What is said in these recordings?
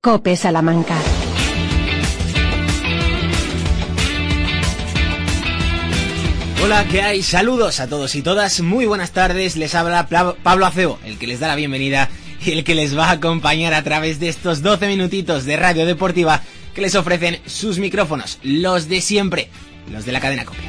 COPE Salamanca. Hola, ¿qué hay? Saludos a todos y todas, muy buenas tardes, les habla Pablo Acebo, el que les da la bienvenida y el que les va a acompañar a través de estos 12 minutitos de radio deportiva que les ofrecen sus micrófonos, los de siempre, los de la cadena COPE.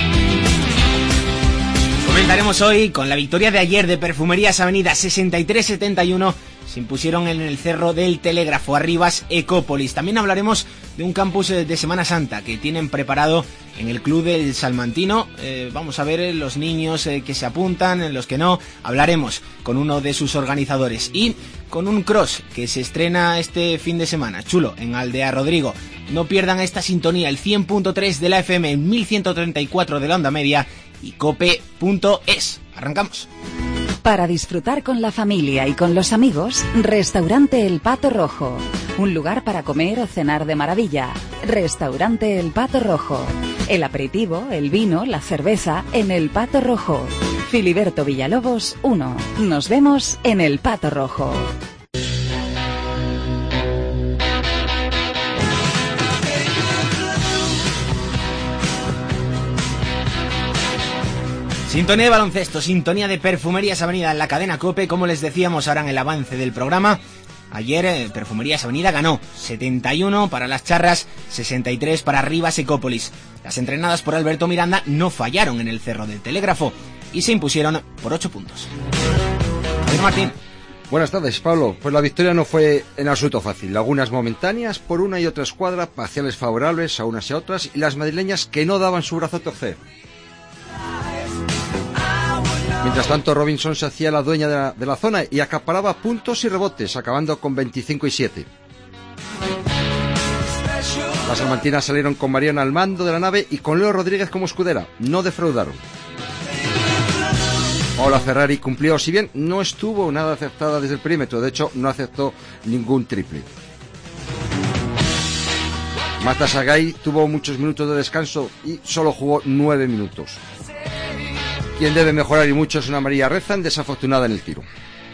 Comentaremos hoy con la victoria de ayer de Perfumerías Avenida 63-71, se impusieron en el Cerro del Telégrafo, Arribas Ecópolis. También hablaremos de un campus de Semana Santa que tienen preparado en el Club del Salmantino. Vamos a ver los niños que se apuntan, los que no. Hablaremos con uno de sus organizadores y con un cross que se estrena este fin de semana, chulo, en Aldea Rodrigo. No pierdan esta sintonía, el 100.3 de la FM, el 1134 de la onda media y cope.es. Arrancamos. Para disfrutar con la familia y con los amigos, Restaurante El Pato Rojo. Un lugar para comer o cenar de maravilla. Restaurante El Pato Rojo. El aperitivo, el vino, la cerveza en El Pato Rojo. Filiberto Villalobos 1. Nos vemos en El Pato Rojo. Sintonía de baloncesto, sintonía de Perfumerías Avenida en la cadena COPE. Como les decíamos ahora en el avance del programa, ayer Perfumerías Avenida ganó 71 para las charras, 63 para Arribas Ecópolis. Las entrenadas por Alberto Miranda no fallaron en el Cerro del Telégrafo y se impusieron por 8 puntos. Javier Martín. Buenas tardes, Pablo. Pues la victoria no fue en absoluto fácil. Lagunas momentáneas por una y otra escuadra, parciales favorables a unas y a otras, y las madrileñas que no daban su brazo a torcer. Mientras tanto, Robinson se hacía la dueña de la zona y acaparaba puntos y rebotes, acabando con 25 y 7. Las salmantinas salieron con Mariana al mando de la nave y con Leo Rodríguez como escudera. No defraudaron. Paola Ferrari cumplió, si bien no estuvo nada acertada desde el perímetro, de hecho no aceptó ningún triple. Marta Sagay tuvo muchos minutos de descanso y solo jugó 9 minutos. Quien debe mejorar y mucho es una María Rezan, desafortunada en el tiro.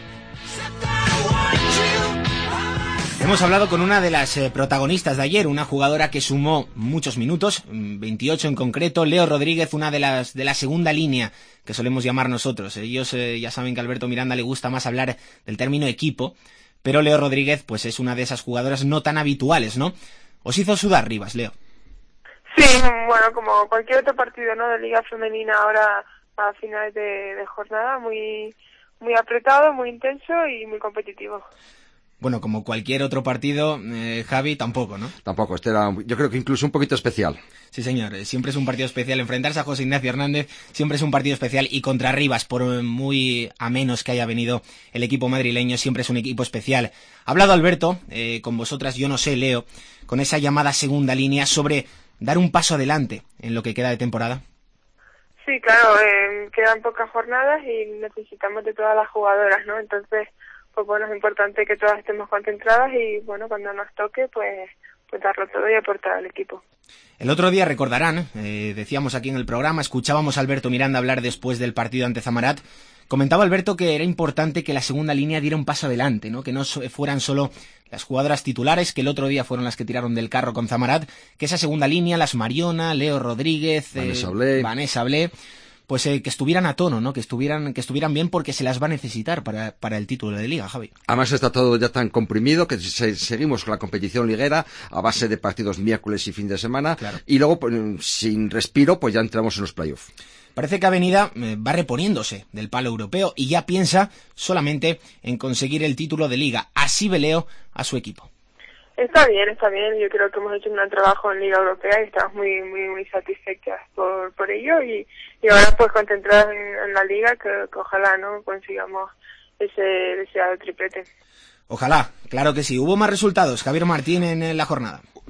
Hemos hablado con una de las protagonistas de ayer, una jugadora que sumó muchos minutos, 28 en concreto, Leo Rodríguez, una de la segunda línea que solemos llamar nosotros. Ellos ya saben que a Alberto Miranda le gusta más hablar del término equipo, pero Leo Rodríguez pues es una de esas jugadoras no tan habituales, ¿no? ¿Os hizo sudar, Rivas, Leo? Sí, bueno, como cualquier otro partido, ¿no?, de Liga Femenina ahora a finales de jornada, muy apretado, muy intenso y muy competitivo. Bueno, como cualquier otro partido, Javi, tampoco, ¿no? Tampoco, este era, yo creo que incluso un poquito especial. Sí, señor, siempre es un partido especial. Enfrentarse a José Ignacio Hernández siempre es un partido especial, y contra Rivas, por muy a menos que haya venido el equipo madrileño, siempre es un equipo especial. Ha hablado Alberto, con vosotras, yo no sé, Leo, con esa llamada segunda línea sobre dar un paso adelante en lo que queda de temporada. Sí, claro, quedan pocas jornadas y necesitamos de todas las jugadoras, ¿no? Entonces, pues bueno, es importante que todas estemos concentradas y bueno, cuando nos toque, pues darlo todo y aportar al equipo. El otro día recordarán, decíamos aquí en el programa, escuchábamos a Alberto Miranda hablar después del partido ante Zamarat. Comentaba Alberto que era importante que la segunda línea diera un paso adelante, ¿no? Que no fueran solo las jugadoras titulares, que el otro día fueron las que tiraron del carro con Zamarat, que esa segunda línea, las Mariona, Leo Rodríguez, Vanessa Blé, pues que estuvieran a tono, ¿no? Que estuvieran bien, porque se las va a necesitar para el título de Liga, Javi. Además está todo ya tan comprimido que seguimos con la competición liguera a base de partidos miércoles y fin de semana, claro. Y luego pues, sin respiro pues ya entramos en los playoffs. Parece que Avenida va reponiéndose del palo europeo y ya piensa solamente en conseguir el título de Liga. Así ve Leo a su equipo. Está bien. Yo creo que hemos hecho un gran trabajo en Liga Europea y estamos muy satisfechas por ello y ahora pues concentradas en la Liga, que ojalá no consigamos ese deseado triplete. Ojalá, claro que sí. ¿Hubo más resultados, Javier Martín, en la jornada?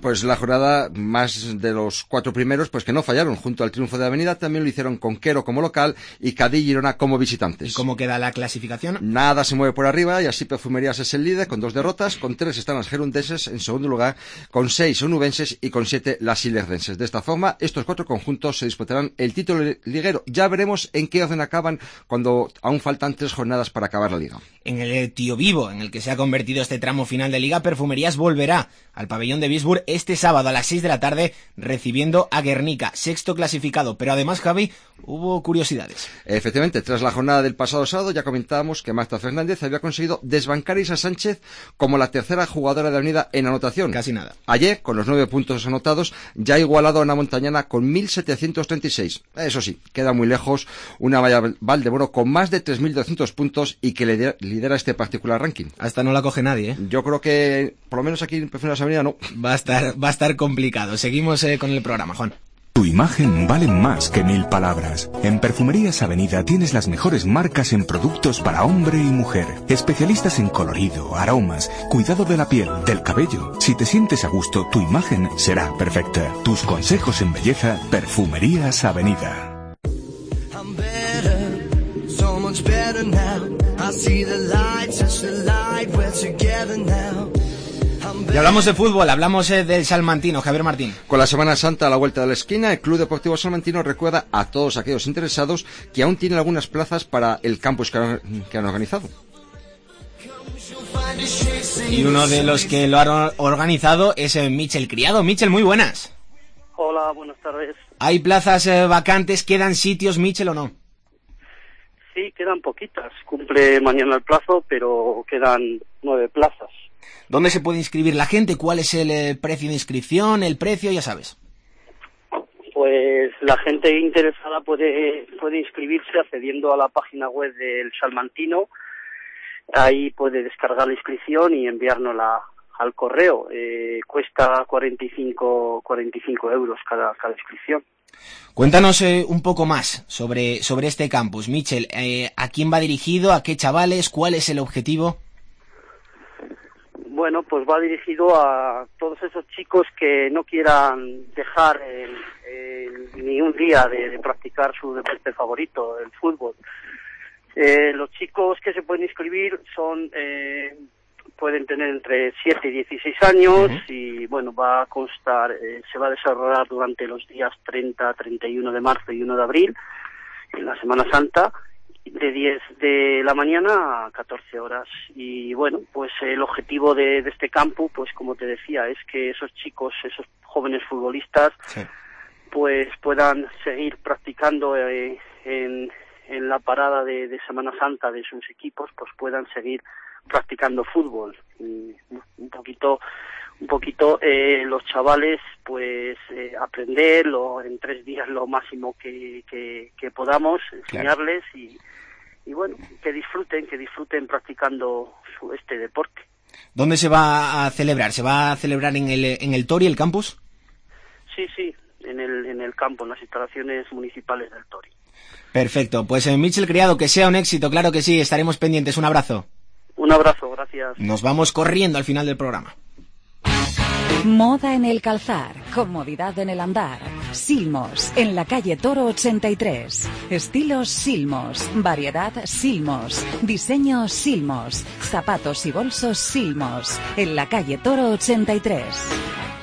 Pues la jornada, más de los 4 primeros, pues que no fallaron. Junto al triunfo de Avenida también lo hicieron Conquero como local y Cadí y Girona como visitantes. ¿Y cómo queda la clasificación? Nada se mueve por arriba y así Perfumerías es el líder con 2 derrotas, con 3 están las gerundenses en segundo lugar, con 6 onubenses y con 7 las ilerdenses. De esta forma, estos 4 conjuntos se disputarán el título liguero. Ya veremos en qué orden acaban cuando aún faltan 3 jornadas para acabar la liga. En el Tío Vivo, en el que se ha convertido este tramo final de liga, Perfumerías volverá al pabellón de Bisburg este sábado a las 6 de la tarde recibiendo a Guernica, sexto clasificado. Pero además, Javi, hubo curiosidades. Efectivamente, tras la jornada del pasado sábado ya comentábamos que Marta Fernández había conseguido desbancar a Isa Sánchez como la tercera jugadora de Avenida en anotación. Casi nada. Ayer, con los 9 puntos anotados, ya ha igualado a una montañana con 1.736. Eso sí, queda muy lejos una Valdeboro con más de 3.200 puntos y que lidera este particular ranking. Hasta no la coge nadie, ¿eh? Yo creo que, por lo menos aquí en Perfumerías Avenida, no. Va a estar complicado. Seguimos con el programa, Juan. Tu imagen vale más que 1000 palabras. En Perfumerías Avenida tienes las mejores marcas en productos para hombre y mujer. Especialistas en colorido, aromas, cuidado de la piel, del cabello. Si te sientes a gusto, tu imagen será perfecta. Tus consejos en belleza, Perfumerías Avenida. Y hablamos de fútbol, hablamos del Salmantino, Javier Martín. Con la Semana Santa a la vuelta de la esquina, el Club Deportivo Salmantino recuerda a todos aquellos interesados que aún tienen algunas plazas para el campus que han organizado. Y uno de los que lo han organizado es Michel Criado. Michel, muy buenas. Hola, buenas tardes. ¿Hay plazas vacantes? ¿Quedan sitios, Michel, o no? Sí, quedan poquitas. Cumple mañana el plazo, pero quedan 9 plazas. ¿Dónde se puede inscribir la gente? ¿Cuál es el precio de inscripción? ¿El precio? Ya sabes. Pues la gente interesada puede inscribirse accediendo a la página web del Salmantino. Ahí puede descargar la inscripción y enviárnosla al correo. Cuesta 45 euros cada inscripción. Cuéntanos un poco más sobre este campus, Michel. ¿A quién va dirigido? ¿A qué chavales? ¿Cuál es el objetivo? Bueno, pues va dirigido a todos esos chicos que no quieran dejar ni un día de practicar su deporte favorito, el fútbol. Los chicos que se pueden inscribir pueden tener entre 7 y 16 años y bueno, va a constar, se va a desarrollar durante los días 30, 31 de marzo y 1 de abril, en la Semana Santa, de 10 de la mañana a 14 horas. Y bueno, pues el objetivo de este campo, pues como te decía, es que esos chicos, esos jóvenes futbolistas, sí, pues puedan seguir practicando en la parada de Semana Santa de sus equipos, pues puedan seguir practicando fútbol. Y un poquito los chavales pues aprender en 3 días lo máximo que podamos enseñarles. Claro. Y bueno, que disfruten practicando este deporte. ¿Dónde se va a celebrar? ¿Se va a celebrar en el Tori, el campus? Sí, en el campo, en las instalaciones municipales del Tori. Perfecto, pues Michel Criado, que sea un éxito, claro que sí, estaremos pendientes. Un abrazo. Un abrazo, gracias. Nos vamos corriendo al final del programa. Moda en el calzar, comodidad en el andar. Silmos, en la calle Toro 83. Estilos Silmos, variedad Silmos, diseño Silmos, zapatos y bolsos Silmos, en la calle Toro 83.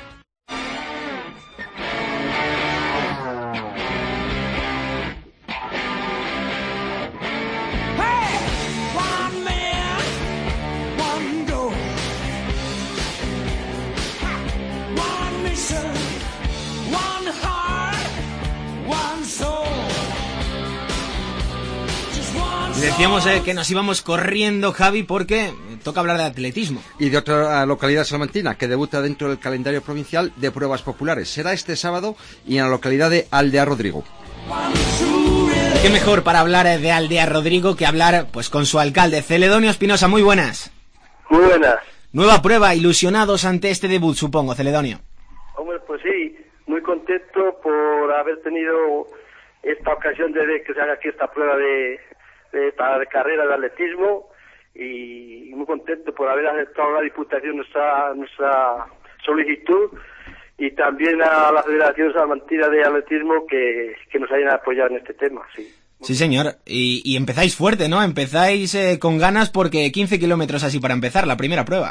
Decíamos que nos íbamos corriendo, Javi, porque toca hablar de atletismo. Y de otra localidad salmantina que debuta dentro del calendario provincial de pruebas populares. Será este sábado y en la localidad de Aldea Rodrigo. ¿Y qué mejor para hablar de Aldea Rodrigo que hablar pues con su alcalde, Celedonio Espinosa? Muy buenas. Muy buenas. Nueva prueba, ilusionados ante este debut, supongo, Celedonio. Hombre, pues sí, muy contento por haber tenido esta ocasión de que se haga aquí esta prueba de carrera de atletismo y muy contento por haber aceptado la Diputación nuestra solicitud y también a la Federación Salmantina de Atletismo que nos hayan apoyado en este tema, sí. Sí, señor. Y empezáis fuerte, ¿no? Empezáis con ganas porque 15 kilómetros así para empezar, la primera prueba.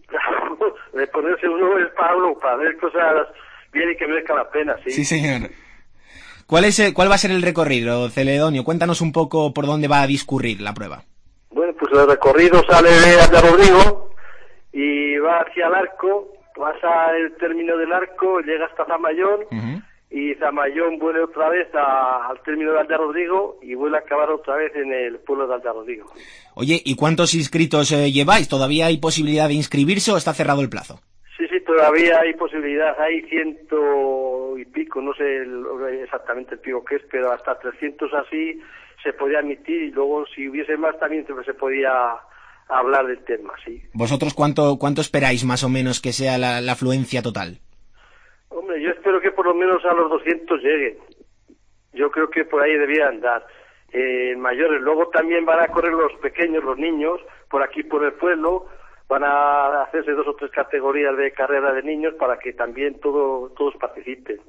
De ponerse uno es para ver cosas bien y que merezca la pena, sí. Sí, señor. ¿Cuál va a ser el recorrido, Celedonio? Cuéntanos un poco por dónde va a discurrir la prueba. Bueno, pues el recorrido sale de Aldarrodrigo y va hacia el arco, pasa el término del arco, llega hasta Zamayón, y Zamayón vuelve otra vez al término de Aldarrodrigo y vuelve a acabar otra vez en el pueblo de Aldarrodrigo. Oye, ¿y cuántos inscritos lleváis? ¿Todavía hay posibilidad de inscribirse o está cerrado el plazo? Sí, todavía hay posibilidad, hay 100 y pico, no sé exactamente el pico que es, pero hasta 300 así se podía admitir y luego si hubiese más también se podía hablar del tema, sí. ¿Vosotros cuánto esperáis más o menos que sea la afluencia total? Hombre, yo espero que por lo menos a los 200 lleguen. Yo creo que por ahí debía andar. Mayores, luego también van a correr los pequeños, los niños, por aquí por el pueblo, van a hacerse 2 o 3 categorías de carrera de niños para que también todos participen.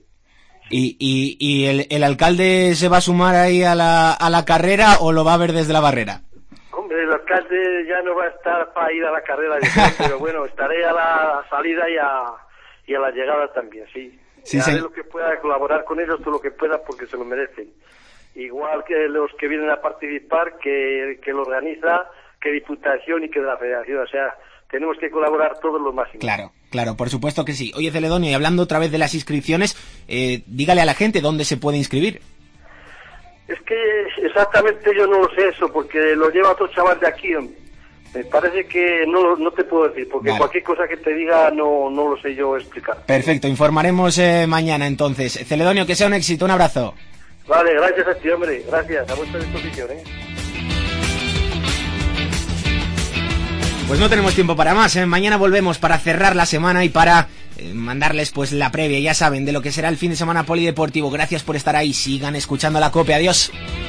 ¿Y el alcalde se va a sumar ahí a la carrera o lo va a ver desde la barrera? Hombre, el alcalde ya no va a estar para ir a la carrera, pero bueno, estaré a la salida y a la llegada también, sí. Haré lo que pueda, colaborar con ellos todo lo que pueda porque se lo merecen. Igual que los que vienen a participar, que lo organiza, que Diputación y que de la Federación, o sea, tenemos que colaborar todos lo máximo. Claro, por supuesto que sí. Oye, Celedonio, y hablando otra vez de las inscripciones, dígale a la gente dónde se puede inscribir. Es que exactamente yo no lo sé eso, porque lo lleva otro chaval de aquí. Me parece que no te puedo decir, porque cualquier cosa que te diga no lo sé yo explicar. Perfecto, informaremos mañana entonces. Celedonio, que sea un éxito, un abrazo. Vale, gracias a ti, hombre, gracias, a vuestra disposición, Pues no tenemos tiempo para más, mañana volvemos para cerrar la semana y para mandarles pues la previa, ya saben, de lo que será el fin de semana polideportivo. Gracias por estar ahí, sigan escuchando la COPE, adiós.